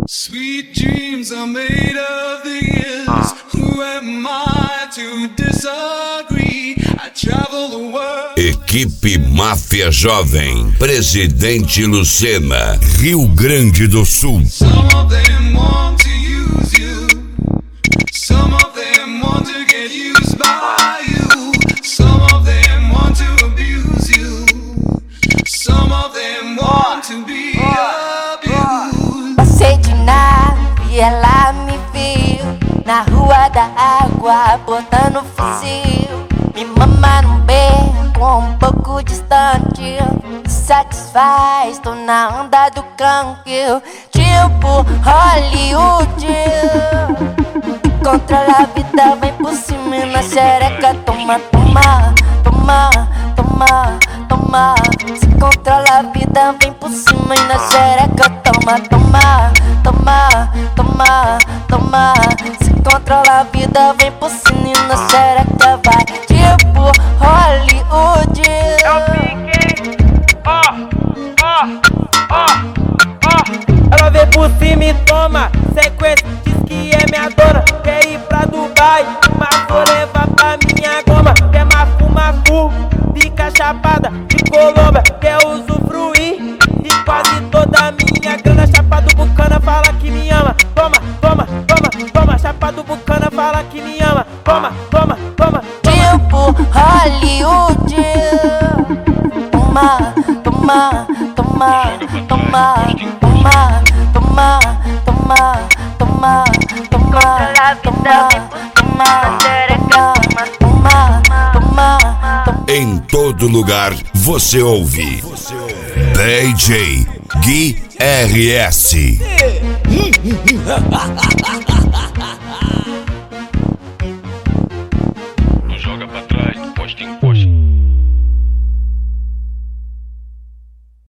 Sweet dreams are made of these. Who am I to disagree? I travel the world. Equipe Máfia Jovem, Presidente Lucena, Rio Grande do Sul. Some of them want to use you. Some of them want to get used by you. Some of them want to abuse you. Some of them want to be abused. Passei de nave e ela me viu na rua da água, botando fuzil. Me mama num beco um pouco distante, me satisfaz, tô na onda do canque. Tipo Hollywood, controla a vida, vem por cima e na xereca. Toma, toma, toma, toma, toma. Se controla a vida, vem por cima e na xereca. Toma, toma, toma, toma, toma. Se controla a vida, vem por cima e na xereca. Vai tipo Hollywood. Ela vem por cima e toma sequência, diz que é minha dona. Quer ir pra Dubai, mas vou levar pra minha goma. Quer mafu, fica chapada de Colômbia. Quer usufruir de quase toda a minha grana. Chapa do Bucana fala que me ama. Toma, toma, toma, toma. Chapa do Bucana fala que me ama. Toma, toma, toma, toma. Tipo Hollywood. Toma, toma, toma, toma, toma, toma, toma, toma, toma, toma. Em todo lugar você ouve DJ Gui RS.